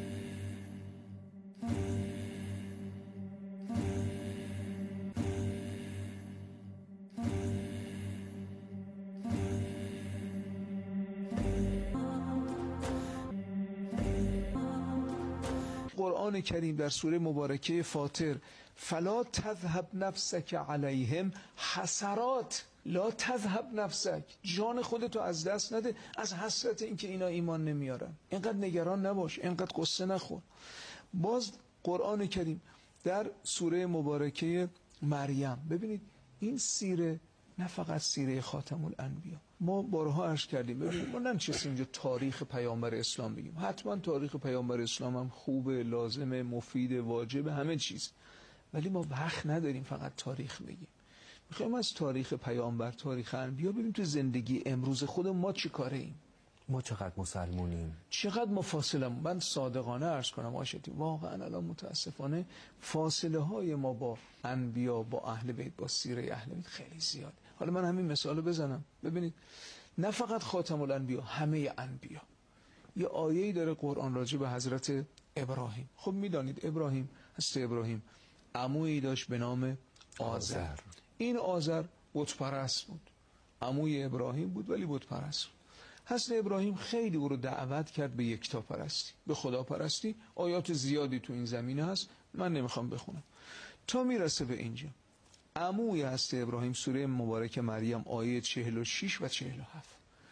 قرآن کریم در سوره مبارکه فاطر فلا تذهب نفسک علیهم حسرات، لا تذهب نفسک، جان خودتو از دست نده از حسرت اینکه اینا ایمان نمیارن. اینقدر نگران نباش، اینقدر قصه نخور. باز قرآن کریم در سوره مبارکه مریم، ببینید این سیره نه فقط سیره خاتم الانبیا، ما بارها عرض کردیم، ببینید ما ننشستیم اینجا تاریخ پیامبر اسلام بگیم، حتما تاریخ پیامبر اسلام هم خوبه، لازمه، مفید، واجبه، همه چیز، ولی ما وقت نداریم فقط تاریخ بگیم. میخوایم از تاریخ پیامبر، تاریخ انبیا ببینیم تو زندگی امروز خود ما چی کاره ایم، ما چقدر مسلمونیم، چقدر ما فاصله. من صادقانه عرض کنم آشتی، واقعا الان متاسفانه فاصله های ما با انبیا، با اهل بیت، با سیره اهل بیت خیلی زیاد. حالا من همین مثالو بزنم، ببینید نه فقط خاتم الانبیا، همه انبیا. یه آیه‌ای داره قرآن راجع به حضرت ابراهیم. خب میدانید ابراهیم، حضرت ابراهیم عمویی داشت به نام آزر. این آزر بت پرست بود، عموی ابراهیم بود ولی بت پرست بود. حضرت ابراهیم خیلی او رو دعوت کرد به یکتا پرستی، به خدا پرستی. آیات زیادی تو این زمینه هست، من نمیخوام بخونم. تا میرسه به اینجا عموی حضرت ابراهیم، سوره مبارک مریم آیه 46 و 47.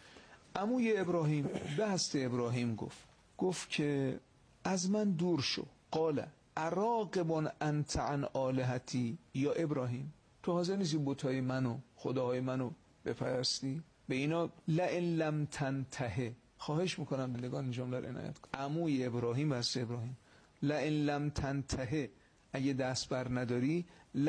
عموی ابراهیم به حضرت ابراهیم گفت که از من دور شو. قال اراغب انت عن آلهتی یا ابراهیم، تو حاضر نیستی بت‌های منو، خداهای منو بپرستی؟ به اینا لئن لم تنتهی، خواهش میکنم بندگان این جمله رو عنایت کن. عموی ابراهیم حضرت ابراهیم، لئن لم تنتهی، اگه دست بر نداری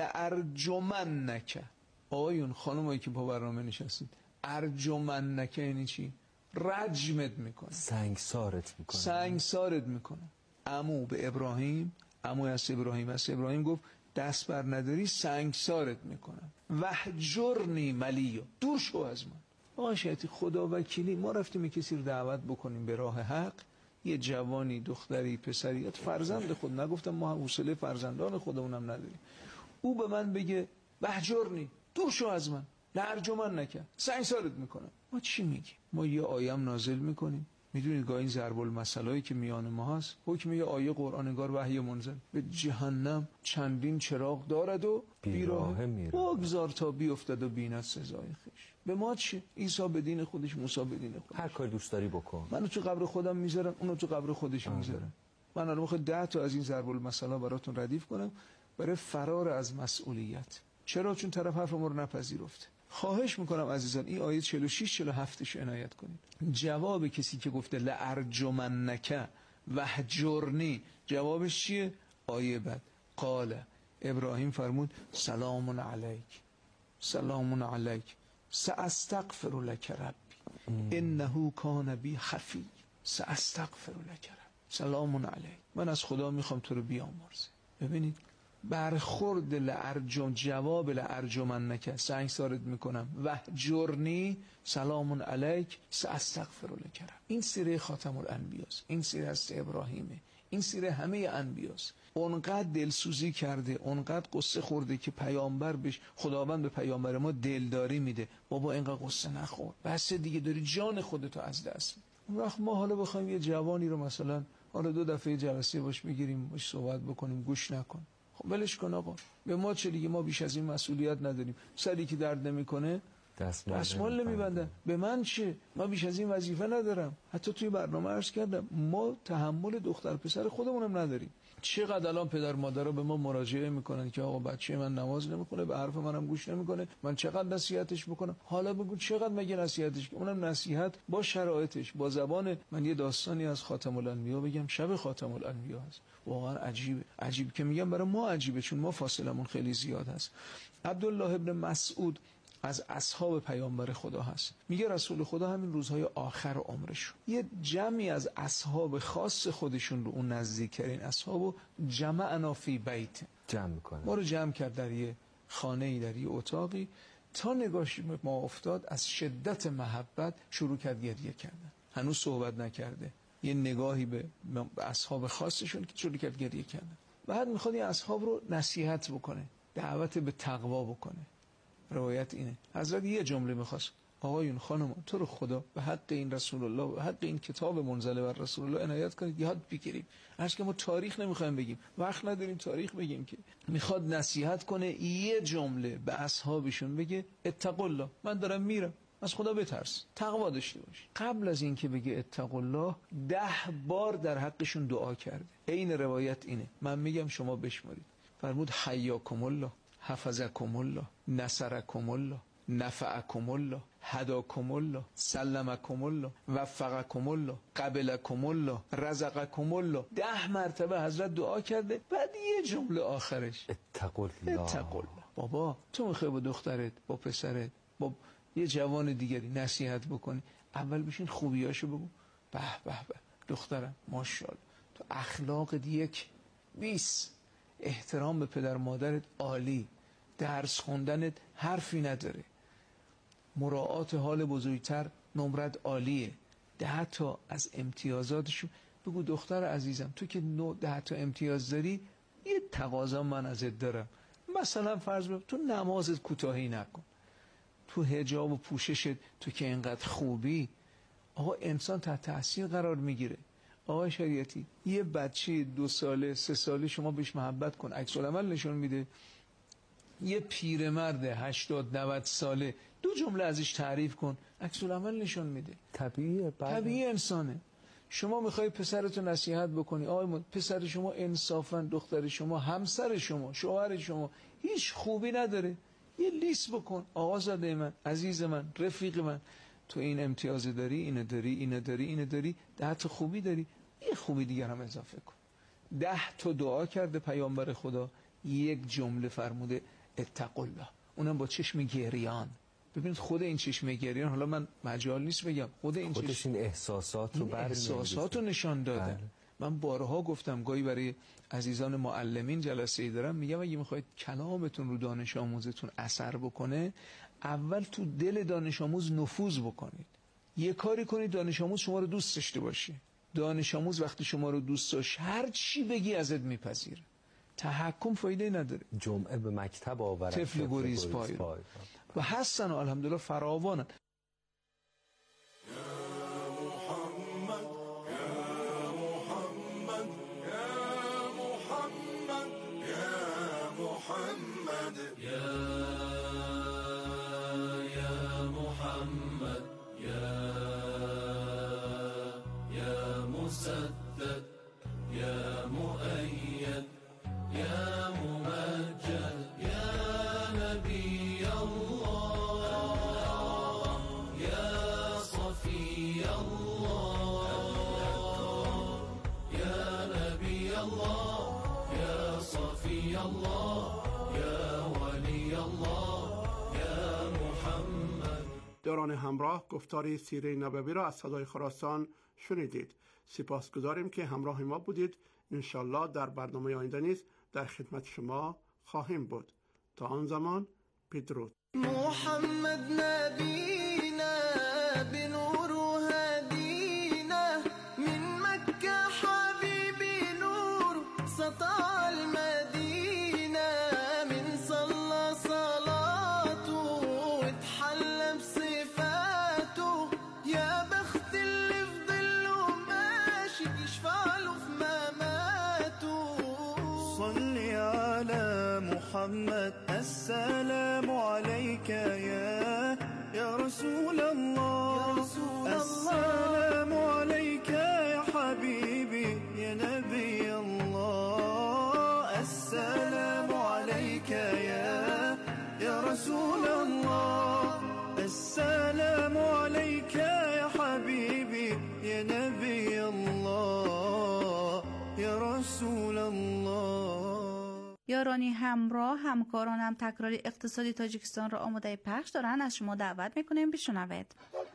لارجمنک. آقایون خانمایی که با برنامه نشستید، ارجمنک یعنی چی؟ رجمت میکنه، سنگسارت میکنه. عمو به ابراهیم، عمو حضرت ابراهیم گفت دست بر نداری سنگسارت میکنم. وحجرنی ملیو، دور شو از من. آقا شیطی خدا وکیلی، ما رفتیم کسی رو دعوت بکنیم به راه حق، یه جوانی، دختری، پسری، فرزند خود، نگفتم ما حوصله فرزندان خودمونم نداریم، او به من بگه وحجرنی، دور شو از من، لارجمن نکن، سنگسارت میکنم. ما چی میگیم؟ ما یه آیه نازل میکنیم. میدونید گاه این ضرب المثلایی که میان ما هست، حکم یه آیه قرآن انگار وحی منزل، به جهنم چندین چراغ دارد و بیراه میره، بگذار تا بیفتد و بیند سزای خویش. به ما چی؟ عیسی به دین خودش، موسی به دین خودش، هر کاری دوست داری بکن. منو تو قبر خودم میذارم، اونو تو قبر خودش میذارم. من الان میخوام 10 تا از این ضرب المثلا براتون ردیف کنم برای فرار از مسئولیت. چرا؟ چون طرف حرف ما رو نپذیرفته. خواهش میکنم عزیزان این آیه 46 47 عنایت کنید. جواب کسی که گفته لارجمنک وحجرنی، جوابش چیه؟ آیه بعد قال ابراهیم فرمود سلام علیک، سلام علیک ساستغفر لک ربی انه کان بی خفی، ساستغفر لک ربی، سلام علیک، من از خدا میخوام تو رو بیامرزه. ببینید برخورد لارجم، جواب لارجمنک، سنگسارت میکنم، وحجرنی سلام علیک ساستغفر لک ربی. این سیره خاتم الانبیاست، این سیره است ابراهیمه، این سیره همه انبیاست. اونقدر دلسوزی کرده، اونقدر قصه خورده که پیامبر بهش، خداوند به پیامبر ما دلداری میده، بابا اینقدر قصه نخور، بس دیگه داری جان خودتو از دست میدی. اون وقت ما حالا بخوایم یه جوانی رو مثلا حالا 2 دفعه جلسه باش بگیریم، باش صحبت بکنیم، گوش نکن. خب ولش کن آقا، به ما چه دیگه، ما بیش از این مسئولیت نداریم. سری که درد نمیکنه دستمال نمیبندن، به من چه، ما بیش از این وظیفه ندارم. حتی توی برنامه عرض کردم ما تحمل دختر پسر خودمونم نداریم. چقدر الان پدر مادرها به ما مراجعه میکنن که آقا بچه من نماز نمیخونه، به حرف منم گوش نمیکنه، من چقدر نصیحتش بکنم. حالا بگو چقدر مگه نصیحتش، اونم نصیحت با شرایطش، با زبان. من یه داستانی از خاتم الانبیا بگم، شب خاتم الانبیا هست، واقعا عجیبه. عجیب که میگم برای ما عجیبه، چون ما فاصلمون خیلی زیاد هست. عبدالله ابن مسعود از اصحاب پیامبر خدا هست، میگه رسول خدا همین روزهای آخر عمرشون یه جمعی از اصحاب خاص خودشون رو، اون نزدیکترین اصحابو جمعنا فی بیت، جمع میکنه، ما رو جمع کرد در یه خانه‌ای، در یه اتاقی، تا نگاهش ما افتاد از شدت محبت شروع کرد گریه کردن. هنوز صحبت نکرده، یه نگاهی به اصحاب خاصشون که شروع کرد گریه کردن. بعد میخواد این اصحاب رو نصیحت بکنه، دعوت به تقوا بکنه. روایت اینه حضرت یه جمله میخواست، آقایون خانمان تو رو خدا به حق این رسول الله، به حق این کتاب منزل بر رسول الله عنایت کنید، یاد بگیریم. هرچ که ما تاریخ نمیخوایم بگیم، وقت نداریم تاریخ بگیم، که میخواد نصیحت کنه، یه جمله به اصحابشون بگه اتقوا الله، من دارم میرم، از خدا بترس، تقوا داشته باش. قبل از این که بگه اتقوا الله 10 بار در حقشون دعا کرده. این روایت اینه، من میگم شما بشمارید. فرمود حیاکم الله، حفظکم الله، نصرکم الله، نفعکم الله، هداکم الله، سلمکم الله، وفقکم الله، قبلکم الله، رزقکم الله. 10 مرتبه حضرت دعا کرده. بعد یه جمله آخرش اتقوا الله. اتقوا الله. بابا تو میخوای با دخترت، با پسرت، با یه جوان دیگری نصیحت بکنی، اول بشین خوبیاشو بگو. به به به دخترم ماشاءالله تو اخلاقت 120، احترام به پدر مادرت عالی، درس خوندنت حرفی نداره، مراعات حال بزرگتر نمرت عالیه. 10 تا از امتیازاتشو بگو. دختر عزیزم تو که 10 تا امتیاز داری، یه تقاضا من ازت دارم. مثلا فرض بگو تو نمازت کوتاهی نکن، تو حجاب و پوششت تو که اینقدر خوبی. آقا انسان تحت تاثیر قرار میگیره. آقا شریعتی یه بچه 2 ساله 3 ساله شما بهش محبت کن، عکس العمل نشون میده. یه پیرمرد 80 90 ساله 2 جمله ازش تعریف کن، عکس العمل نشون میده. طبیعیه، طبیعی انسانه. شما میخوای پسرتو نصیحت بکنی، آقا پسر شما انصافا، دختر شما، همسر شما، شوهر شما هیچ خوبی نداره، یه لیست بکن. آقا زاده من، عزیز من، رفیق من، تو این امتیاز داری، اینو داری، اینو داری، اینو داری، 10 تا خوبی داری، یه خوبی دیگر هم اضافه کن. 10 تا دعا کرده پیامبر خدا، 1 جمله فرموده اتقوا الله، اونم با چشم گریان. ببینید خود این چشم گریان، حالا من مجال نیست بگم، خود این خودش این احساسات رو احساسات رو نشان داده. من بارها گفتم، گاهی برای عزیزان معلمین جلسه ای دارم، میگم اگه میخواید کلامتون رو دانش آموزتون اثر بکنه، اول تو دل دانش آموز نفوذ بکنید. یه کاری کنید دانش آموز شما رو دوست داشته باشه. دانش آموز وقتی شما رو دوست داشت، هر چی بگی ازت میپذیره. تحکم فایده نداره. جمعه به مکتب آورد طفل گریز پای و هستن و الحمدلله فراوانن. دوران همراه گفتار سیره نبوی را از صدای خراسان شنیدید. سپاسگزاریم که همراه ما بودید. انشالله در برنامه آینده نیز در خدمت شما خواهیم بود. تا آن زمان بدرود. محمد نبینا بنور هدینا من مکه حبیبی نور سطع المدینه من صلى صلاته وتحلى بصفاته يا بخت اللي في ظله ماشي يشفع له في مماته صلي على محمد السلام عليك يا رسول الله السلام عليك يا حبيبي يا نبي الله السلام عليك يا رسول الله السلام عليك يا حبيبي يا نبي الله يا رسول الله. یارانی همراه همکارانم تکراری اقتصادی تاجیکستان را آماده پخش دارن، از شما دعوت میکنیم بشنوید.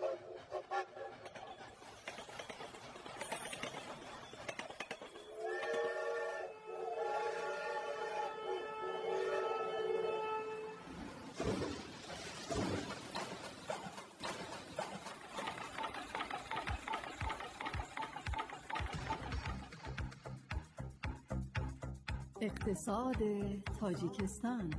اقتصاد تاجیکستان.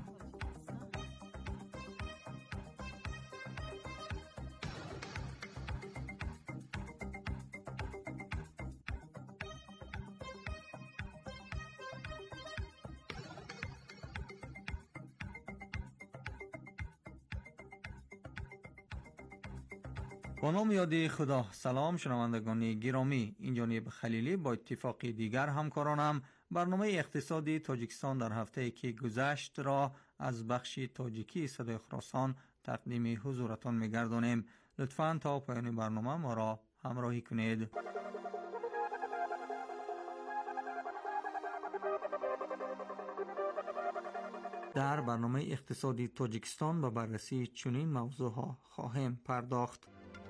با نام یاد خدا. سلام شنوندگان گرامی، این جانب خلیلی با اتفاق دیگر همکارانم برنامه اقتصادی تاجیکستان در هفته که گذشت را از بخش تاجیکی صدای خراسان تقدیم حضورتان می‌گردانیم. لطفاً تا پایان برنامه ما را همراهی کنید. در برنامه اقتصادی تاجیکستان به بررسی چنین موضوعها خواهیم پرداخت.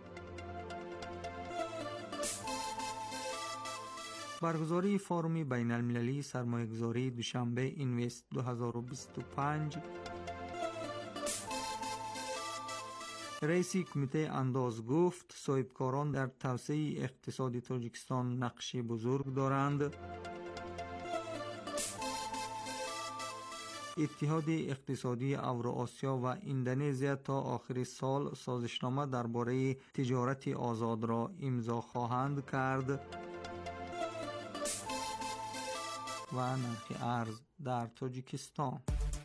برگزاری فوروم بین المللی سرمایه‌گذاری دوشنبه اینوست 2025. رئیس کمیته انداز گفت صاحبکاران در توسعه اقتصادی تاجیکستان نقش بزرگ دارند. اتحاد اقتصادی اوراسیا و اندونزیا تا آخر سال سازشنامه درباره تجارت آزاد را امضا خواهند کرد. و نرخ ارز در تاجیکستان.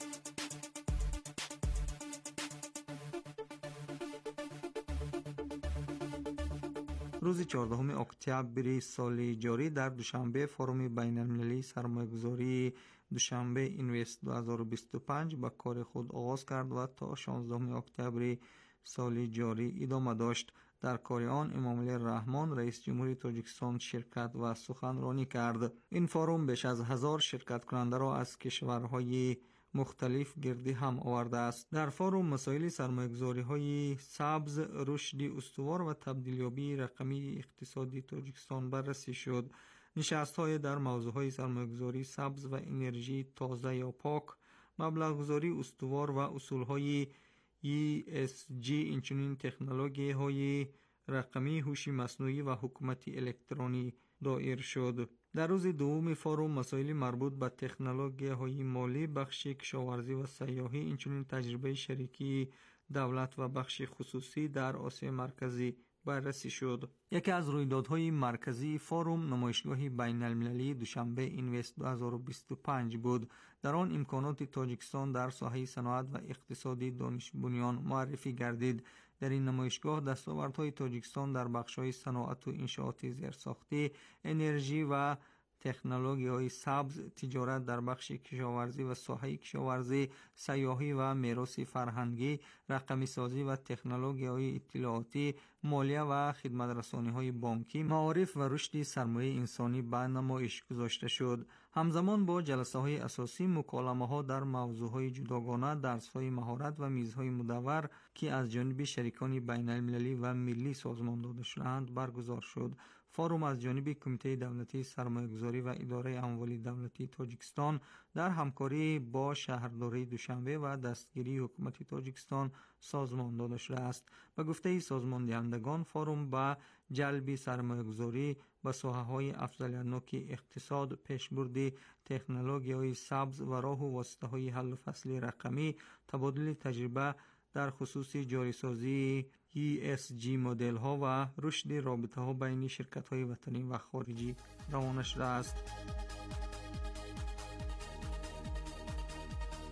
روز 14 اکتبر سال جاری در دوشنبه فوروم بین المللی سرمایه‌گذاری دوشنبه اینوست 2025 به کار خود آغاز کرد و تا 16 اکتبر سال جاری ادامه داشت. در کار آن امامعلی رحمان رئیس جمهوری تاجیکستان شرکت و سخنرانی کرد. این فوروم بیش از 1000 شرکت کننده را از کشورهای مختلف گردی هم آورده است. در فوروم مسائل سرمایه‌گذاری‌های سبز، رشد استوار و تبدیلیابی رقمی اقتصادی تاجیکستان بررسی شد. نشست‌های در موضوعهای سرمایه‌گذاری سبز و انرژی تازه یا پاک، مبلغ‌گذاری استوار و اصول‌های ESG، اینچنین تکنولوژی‌های رقمی، هوش مصنوعی و حکومت الکترونی دایر شد. در روز دوم فوروم مسائل مربوط به تکنولوژی‌های مالی، بخش کشاورزی و سیاحی، اینچنین تجربه شریکی دولت و بخش خصوصی در آسیا مرکزی بررسی شد. یکی از رویدادهای مرکزی فوروم نمایشگاه بین المللی دوشنبه اینوست 2025 بود. در آن امکانات تاجیکستان در ساحه صنعت و اقتصادی دانش بنیان معرفی گردید. در این نمایشگاه دستاوردهای تاجیکستان در بخش‌های صنعت و انشاءات زیرساختی، انرژی و تکنولوژی‌های سبز، تجارت در بخش کشاورزی و ساحه کشاورزی، سیاحی و میراث فرهنگی، رقمی سازی و تکنولوژی‌های اطلاعاتی، مالیه و خدمت رسانی‌های بانکی، معارف و رشد سرمایه انسانی به نمایش گذاشته شد. همزمان با جلسه‌های اساسی، مکالمه‌ها در موضوعهای جداگانه، درس‌های مهارت و میزهای مدور که از جانب شریکان بین‌المللی و ملی سازمان داده شدند برگزار شد. فوروم از جانب کمیته دولتی سرمایه‌گذاری و اداره اموال دولتی تاجیکستان در همکاری با شهرداری دوشنبه و دستگیری حکومت تاجیکستان سازمان داده شده است. به گفته سازمان دهندگان، فوروم با جلب سرمایه‌گذاری به ساحه‌های افزایش‌یابی اقتصاد، پیشبرد تکنولوژی‌های سبز و راه و واسطه‌های حل فصل رقمی، تبادل تجربه در خصوص جاریسازی ESG مدل ها و رشد رابطه ها بین شرکت های وطنی و خارجی روانه شده است.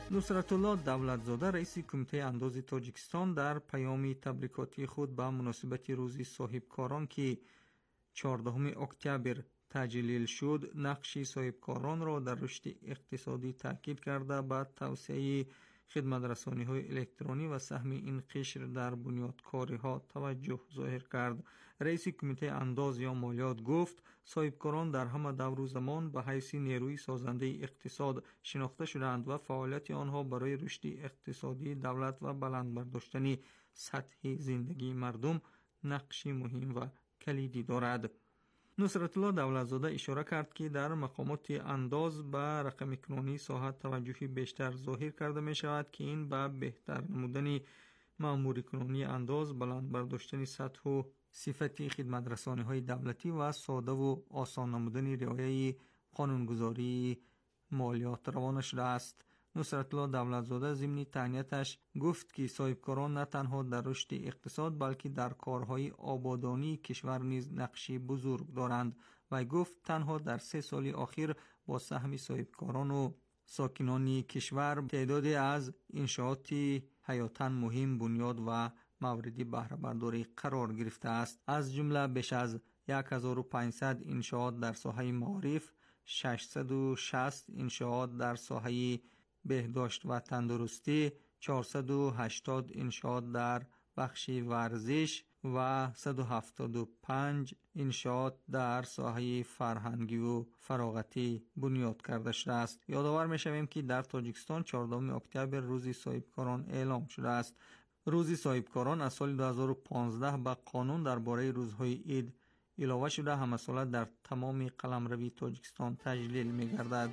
نصرت الله دولتزاده رئیس کمیته انداز تاجیکستان در پیام تبریکاتی خود به مناسبت روز صاحبکاران که 14 اکتبر تجلیل شد، نقش صاحبکاران را در رشد اقتصادی تاکید کرده به توسعه خدمت‌رسانی‌های الکترونی و سهم این قشر در بنیادکاری‌ها توجه ظاهر کرد. رئیس کمیته انداز یا مالیات گفت صاحبکاران در همه دور و زمان به حیث نیروی سازنده اقتصاد شناخته شدند و فعالیت آنها برای رشد اقتصادی دولت و بلند برداشتن سطح زندگی مردم نقش مهم و کلیدی دارد. نصرت الله دولتزاده اشاره کرد که در مقامات انداز به رقم کنونی ساحه توجه بیشتر ظاهر کرده می شود که این به بهتر نمودن مأمور کنونی انداز، بلند برداشتن سطح و صفت خدمت رسانی های دولتی و ساده و آسان نمودن رعایت قانونگذاری مالیات روانه شده است. نصرت الله دولتزاده ضمن تهنیتش گفت که صاحبکاران نه تنها در رشد اقتصاد بلکه در کارهای آبادانی کشور نیز نقشی بزرگ دارند و گفت تنها در 3 سال اخیر با سهم صاحبکاران و ساکنان کشور تعدادی از انشاءات حیاتاً مهم بنیاد و موردی بهره برداری قرار گرفته است. از جمله بیش از 1500 انشاءات در ساحه معارف، 660 انشاءات در ساحه بهداشت و تندرستی، 480 انشاءات در بخش ورزش و 175 انشاءات در ساحه فرهنگی و فراغتی بنیاد کرده شده است. یادآور می‌شویم که در تاجیکستان 14 اکتبر روز صاحبکاران اعلام شده است. روز صاحبکاران از سال 2015 به قانون درباره روزهای عید علاوه شده همه ساله در تمام قلمروی تاجیکستان تجلیل می‌گردد.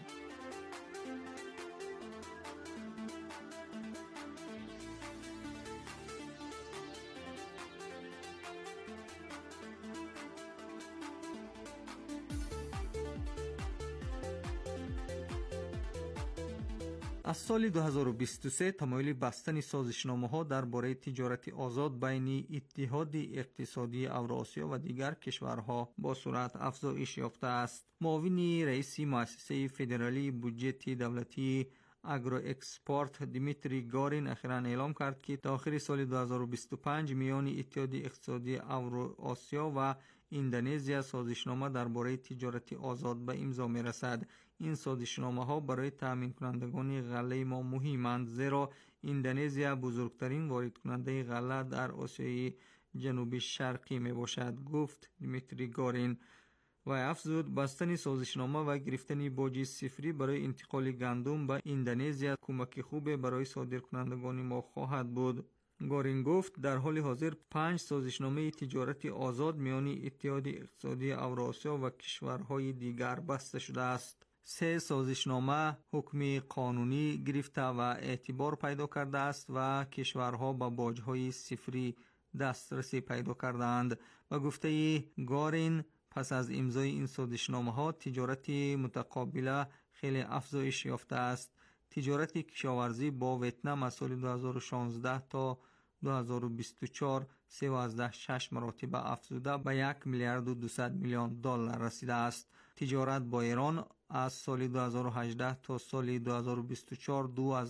از سال 2023 تمایل بستن سازشنامه‌ها درباره تجارت آزاد بین اتحاد اقتصادی اوراسیا و دیگر کشورها با سرعت افزایش یافته است. معاون رئیس مؤسسه فدرالی بودجت دولتی اگرو اکسپورت دیمیتری گارین اخیراً اعلام کرد که تا آخر سال 2025 میان اتحاد اقتصادی اوراسیا و اندونزیا سازشنامه درباره تجارت آزاد به امضا می‌رسد. این سازشنامه‌ها برای تامین کنندگان غله ما مهمند، زیرا اندونزیا بزرگترین وارد کننده غله در آسیای جنوبی شرقی میباشد، گفت دیمیتری گارین و افزود بستن سازشنامه و گرفتن باج صفری برای انتقال گندم به اندونزیا کمک خوب برای صادرکنندگان ما خواهد بود. گارین گفت در حال حاضر 5 سازشنامه تجارت آزاد میان اتحاد اقتصادی اوراسیا و کشورهای دیگر بسته شده است. 3 سازشنامه حکم قانونی گرفته و اعتبار پیدا کرده است و کشورها به باج‌های صفری دسترسی پیدا کردند. و گفته گارین پس از امضای این سازشنامه‌ها تجارت متقابل خیلی افزایش یافته است. تجارت کشاورزی با ویتنام از سال 2016 تا 2024 3.6 مراتب افزوده به 1 میلیارد و 200 میلیون دلار رسیده است. تجارت با ایران از سال 2018 تا سال 2024